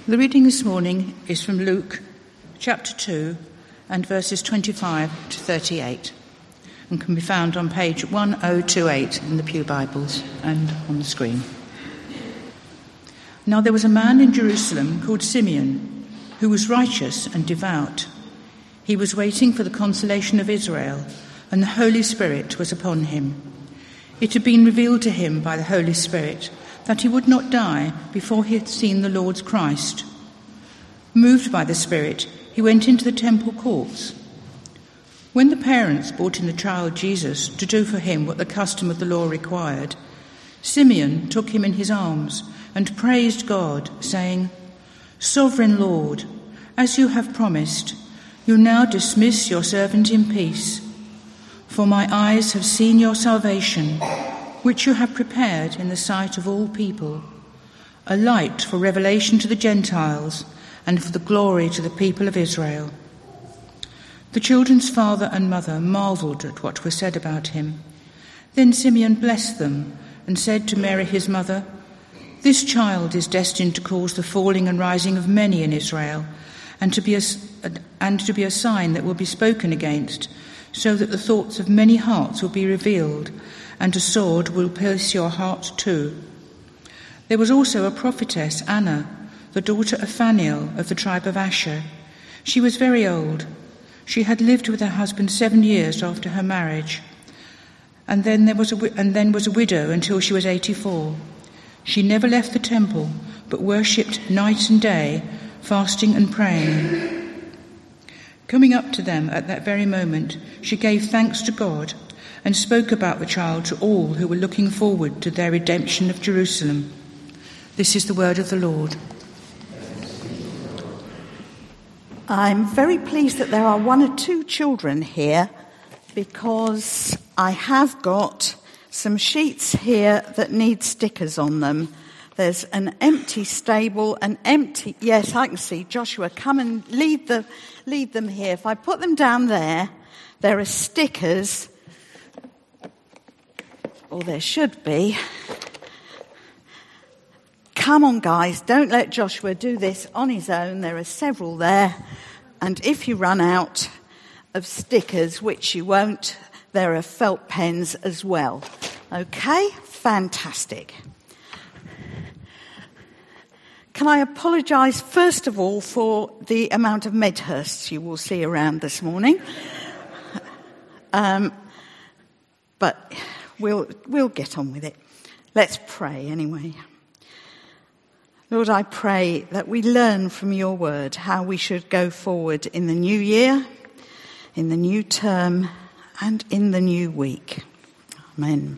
The reading this morning is from Luke chapter 2 and verses 25 to 38 and can be found on page 1028 in the Pew Bibles and on the screen. Now there was a man in Jerusalem called Simeon who was righteous and devout. He was waiting for the consolation of Israel, and the Holy Spirit was upon him. It had been revealed to him by the Holy Spirit that he would not die before he had seen the Lord's Christ. Moved by the Spirit, he went into the temple courts. When the parents brought in the child Jesus to do for him what the custom of the law required, Simeon took him in his arms and praised God, saying, "Sovereign Lord, as you have promised, you now dismiss your servant in peace. For my eyes have seen your salvation, which you have prepared in the sight of all people, a light for revelation to the Gentiles and for the glory to the people of Israel." The children's father and mother marvelled at what was said about him. Then Simeon blessed them and said to Mary his mother, "This child is destined to cause the falling and rising of many in Israel, and to be a sign that will be spoken against, so that the thoughts of many hearts will be revealed, and a sword will pierce your heart too." There was also a prophetess, Anna, the daughter of Phanuel of the tribe of Asher. She was very old. She had lived with her husband 7 years after her marriage, and then was a widow until she was 84. She never left the temple, but worshipped night and day, fasting and praying. Coming up to them at that very moment, she gave thanks to God and spoke about the child to all who were looking forward to their redemption of Jerusalem. This is the word of the Lord. I'm very pleased that there are 1 or 2 children here, because I have got some sheets here that need stickers on them. There's an empty stable, yes, I can see. Joshua, come and lead them here. If I put them down there are stickers, or there should be. Come on, guys, don't let Joshua do this on his own. There are several there. And if you run out of stickers, which you won't, there are felt pens as well. Okay, fantastic. Can I apologise first of all for the amount of Medhursts you will see around this morning? But we'll get on with it. Let's pray anyway. Lord, I pray that we learn from your word how we should go forward in the new year, in the new term, and in the new week. Amen.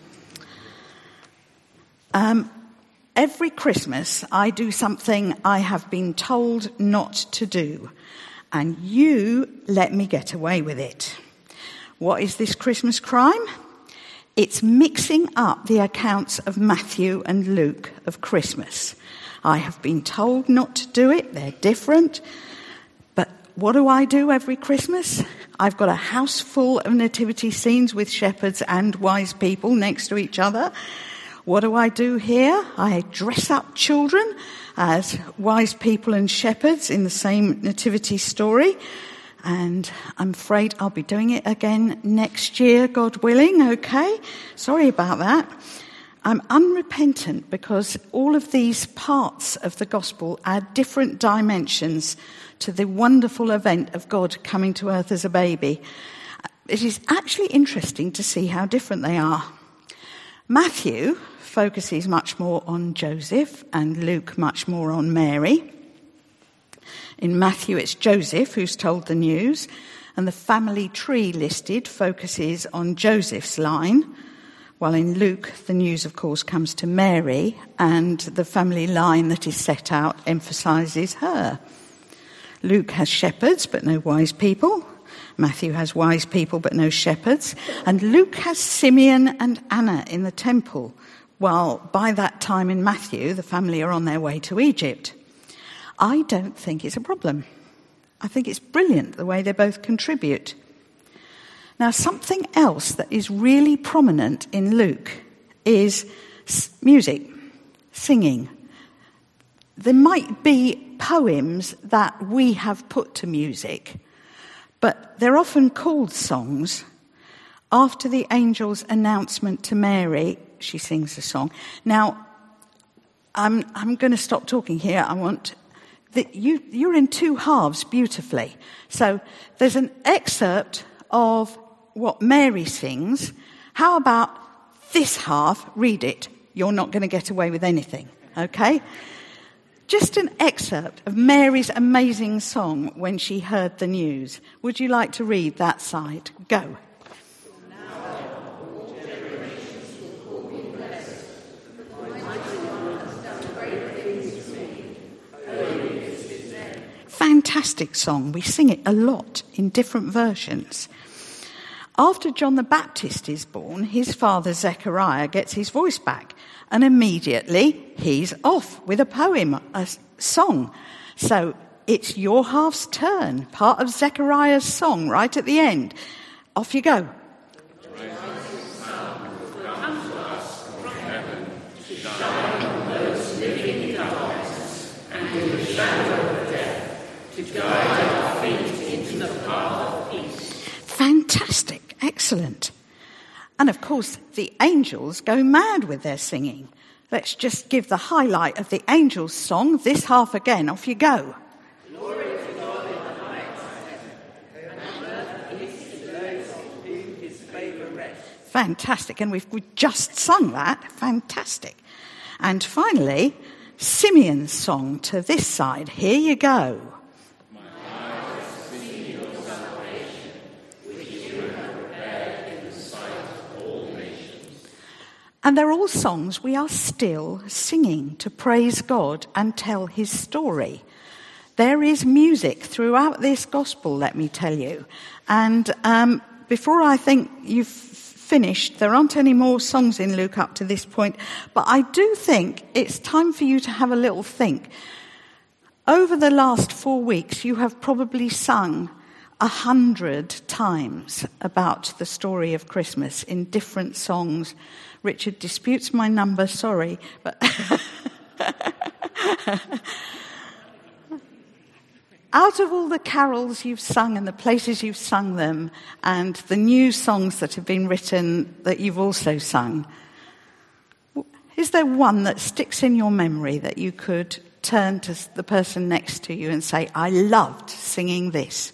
Every Christmas I do something I have been told not to do, and you let me get away with it. What is this Christmas crime? It's mixing up the accounts of Matthew and Luke of Christmas. I have been told not to do it. They're different. But what do I do every Christmas? I've got a house full of nativity scenes with shepherds and wise people next to each other. What do I do here? I dress up children as wise people and shepherds in the same nativity story. And I'm afraid I'll be doing it again next year, God willing, okay? Sorry about that. I'm unrepentant because all of these parts of the gospel add different dimensions to the wonderful event of God coming to earth as a baby. It is actually interesting to see how different they are. Matthew focuses much more on Joseph and Luke much more on Mary. In Matthew, it's Joseph who's told the news, and the family tree listed focuses on Joseph's line, while in Luke, the news, of course, comes to Mary, and the family line that is set out emphasises her. Luke has shepherds, but no wise people. Matthew has wise people, but no shepherds. And Luke has Simeon and Anna in the temple, while by that time in Matthew, the family are on their way to Egypt. I don't think it's a problem. I think it's brilliant the way they both contribute. Now, something else that is really prominent in Luke is music, singing. there might be poems that we have put to music, but they're often called songs. After the angel's announcement to Mary, she sings a song. Now, I'm going to stop talking here. I want that you're in two halves beautifully. So there's an excerpt of what Mary sings. How about this half? Read it. You're not going to get away with anything, okay? Just an excerpt of Mary's amazing song when she heard the news. Would you like to read that side? Go. Fantastic song. We sing it a lot in different versions. After John the Baptist is born, his father Zechariah gets his voice back, and immediately he's off with a poem, a song. So it's your half's turn, part of Zechariah's song right at the end. Off you go. Fantastic, excellent. And of course, the angels go mad with their singing. Let's just give the highlight of the angels' song, this half again. Off you go. Glory to God in the highest heaven, and on earth peace to those in whom his favour rests. Fantastic, and we've just sung that. Fantastic. And finally, Simeon's song to this side. Here you go. And they're all songs we are still singing to praise God and tell his story. There is music throughout this gospel, let me tell you. And before I think you've finished, there aren't any more songs in Luke up to this point, but I do think it's time for you to have a little think. Over the last 4 weeks, you have probably sung 100 times about the story of Christmas in different songs. Richard disputes my number, sorry, but out of all the carols you've sung and the places you've sung them and the new songs that have been written that you've also sung, is there one that sticks in your memory that you could turn to the person next to you and say, I loved singing this?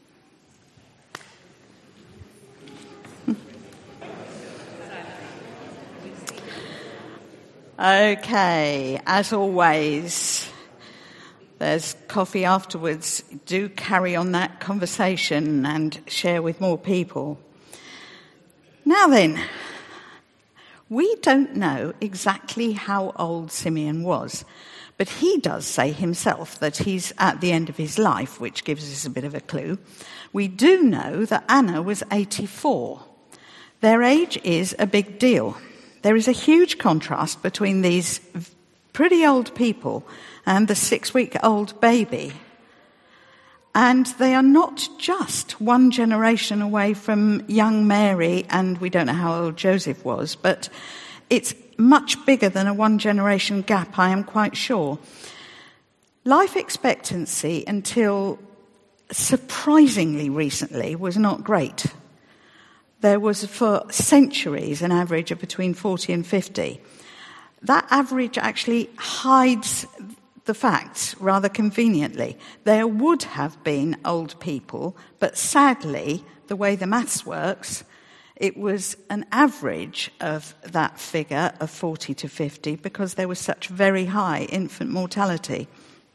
Okay, as always, there's coffee afterwards. Do carry on that conversation and share with more people. Now then, we don't know exactly how old Simeon was, but he does say himself that he's at the end of his life, which gives us a bit of a clue. We do know that Anna was 84. Their age is a big deal. There is a huge contrast between these pretty old people and the 6-week-old baby. And they are not just one generation away from young Mary, and we don't know how old Joseph was, but it's much bigger than a one-generation gap, I am quite sure. Life expectancy until surprisingly recently was not great. There was for centuries an average of between 40 and 50. That average actually hides the facts rather conveniently. There would have been old people, but sadly, the way the maths works, it was an average of that figure of 40 to 50 because there was such very high infant mortality.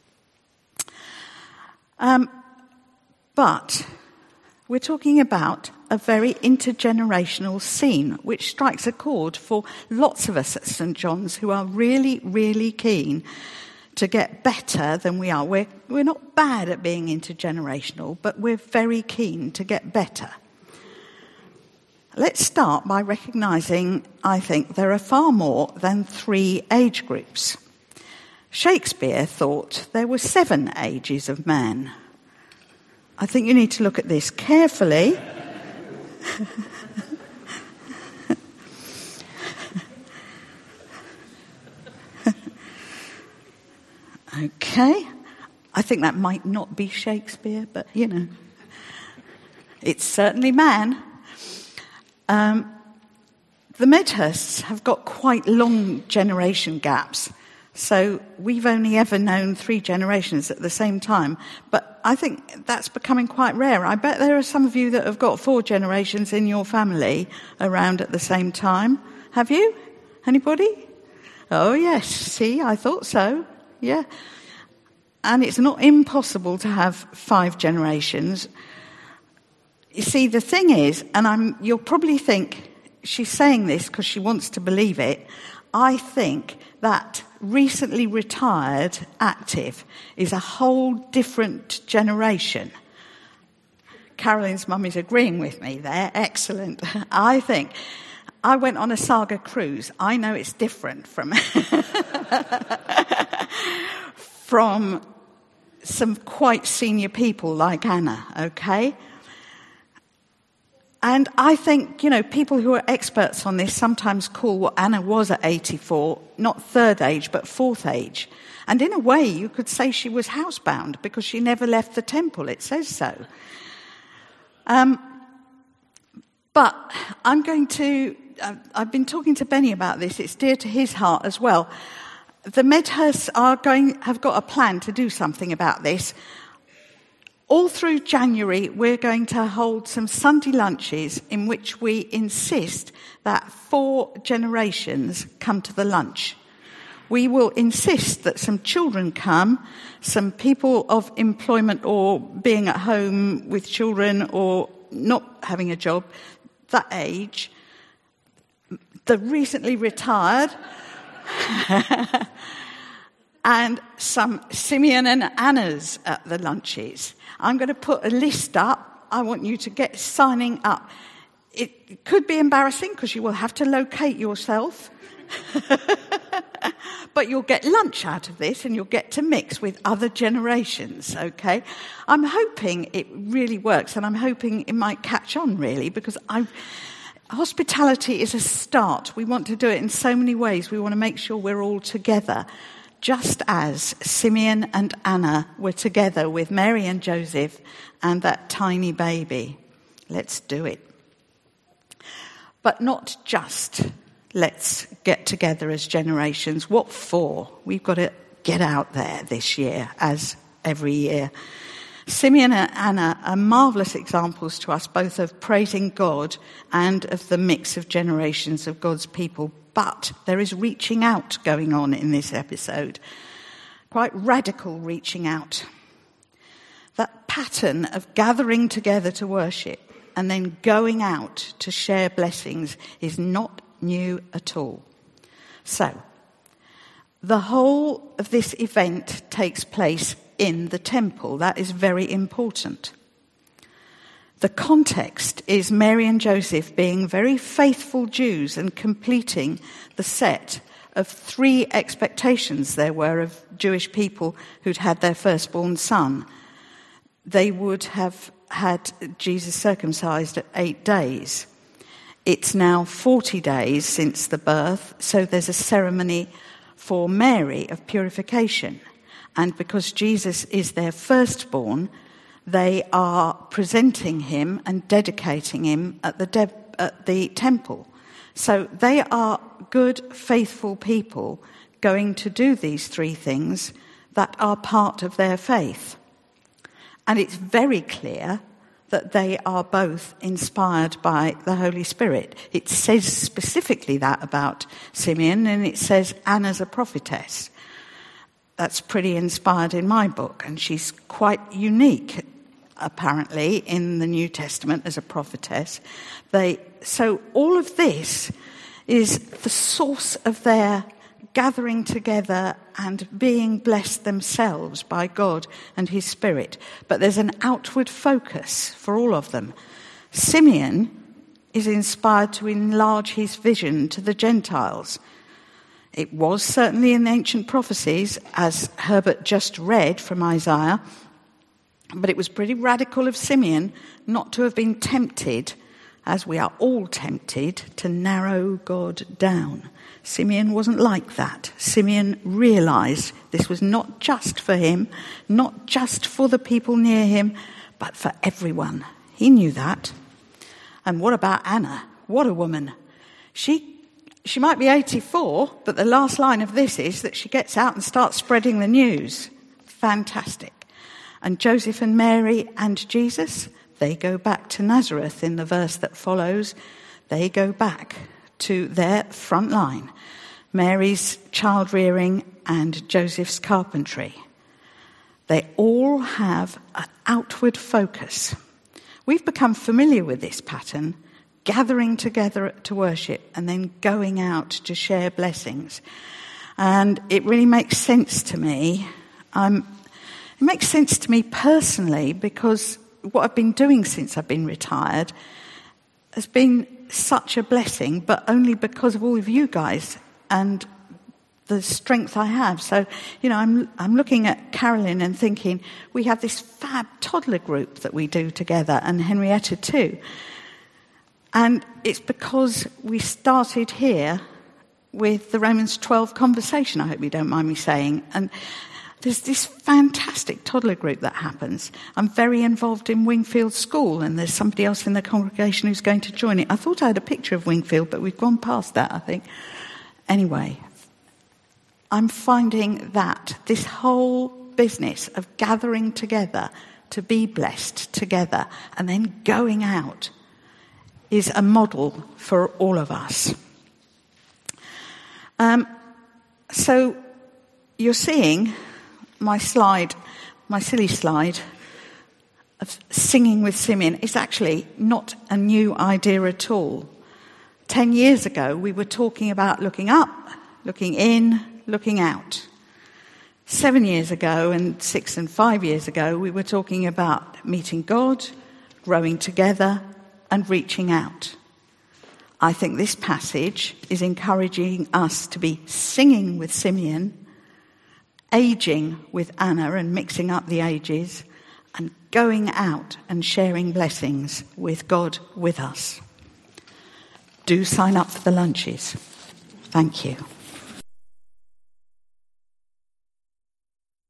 But we're talking about a very intergenerational scene, which strikes a chord for lots of us at St. John's who are really, really keen to get better than we are. We're not bad at being intergenerational, but we're very keen to get better. Let's start by recognising, I think, there are far more than 3 age groups. Shakespeare thought there were 7 ages of man. I think you need to look at this carefully. Okay. I think that might not be Shakespeare, but, it's certainly man. The Medhursts have got quite long generation gaps, so we've only ever known 3 generations at the same time. But I think that's becoming quite rare. I bet there are some of you that have got 4 generations in your family around at the same time. Have you? Anybody? Oh, yes. See, I thought so. Yeah. And it's not impossible to have 5 generations. You see, the thing is, and you'll probably think she's saying this because she wants to believe it, I think that recently retired active is a whole different generation. Carolyn's mum is agreeing with me there. Excellent. I think I went on a Saga cruise. I know it's different from from some quite senior people like Anna, okay? And I think, people who are experts on this sometimes call what Anna was at 84, not third age, but fourth age. And in a way, you could say she was housebound because she never left the temple. It says so. But I've been talking to Benny about this. It's dear to his heart as well. The Medhursts have got a plan to do something about this. All through January, we're going to hold some Sunday lunches in which we insist that 4 generations come to the lunch. We will insist that some children come, some people of employment or being at home with children or not having a job, that age, the recently retired, and some Simeon and Annas at the lunches. I'm going to put a list up. I want you to get signing up. It could be embarrassing because you will have to locate yourself. But you'll get lunch out of this and you'll get to mix with other generations, okay? I'm hoping it really works and I'm hoping it might catch on really because hospitality is a start. We want to do it in so many ways. We want to make sure we're all together. Just as Simeon and Anna were together with Mary and Joseph and that tiny baby. Let's do it. But not just let's get together as generations. What for? We've got to get out there this year, as every year. Simeon and Anna are marvellous examples to us, both of praising God and of the mix of generations of God's people. But there is reaching out going on in this episode. Quite radical reaching out. That pattern of gathering together to worship and then going out to share blessings is not new at all. So, the whole of this event takes place in the temple. That is very important. The context is Mary and Joseph being very faithful Jews and completing the set of 3 expectations there were of Jewish people who'd had their firstborn son. They would have had Jesus circumcised at 8 days. It's now 40 days since the birth, so there's a ceremony for Mary of purification. And because Jesus is their firstborn, they are presenting him and dedicating him at the temple. So they are good, faithful people going to do these 3 things that are part of their faith. And it's very clear that they are both inspired by the Holy Spirit. It says specifically that about Simeon, and it says Anna's a prophetess. That's pretty inspired in my book, and she's quite unique, apparently, in the New Testament as a prophetess. So all of this is the source of their gathering together and being blessed themselves by God and his Spirit. But there's an outward focus for all of them. Simeon is inspired to enlarge his vision to the Gentiles. It was certainly in the ancient prophecies, as Herbert just read from Isaiah, but it was pretty radical of Simeon not to have been tempted as we are all tempted to narrow God down. Simeon wasn't like that. Simeon realised this was not just for him, not just for the people near him, but for everyone. He knew that. And what about Anna? What a woman. She might be 84, but the last line of this is that she gets out and starts spreading the news. Fantastic. And Joseph and Mary and Jesus, they go back to Nazareth in the verse that follows. They go back to their front line. Mary's child rearing and Joseph's carpentry. They all have an outward focus. We've become familiar with this pattern, gathering together to worship and then going out to share blessings. And it really makes sense to me. It makes sense to me personally because what I've been doing since I've been retired has been such a blessing, but only because of all of you guys and the strength I have. So, I'm looking at Carolyn and thinking, we have this fab toddler group that we do together, and Henrietta too. And it's because we started here with the Romans 12 conversation, I hope you don't mind me saying. And there's this fantastic toddler group that happens. I'm very involved in Wingfield School, and there's somebody else in the congregation who's going to join it. I thought I had a picture of Wingfield, but we've gone past that, I think. Anyway, I'm finding that this whole business of gathering together to be blessed together and then going out is a model for all of us. So you're seeing my slide, my silly slide of singing with Simeon. It's actually not a new idea at all. 10 years ago, we were talking about looking up, looking in, looking out. 7 years ago and 6 and 5 years ago, we were talking about meeting God, growing together, and reaching out. I think this passage is encouraging us to be singing with Simeon, aging with Anna and mixing up the ages, and going out and sharing blessings with God with us. Do sign up for the lunches. Thank you.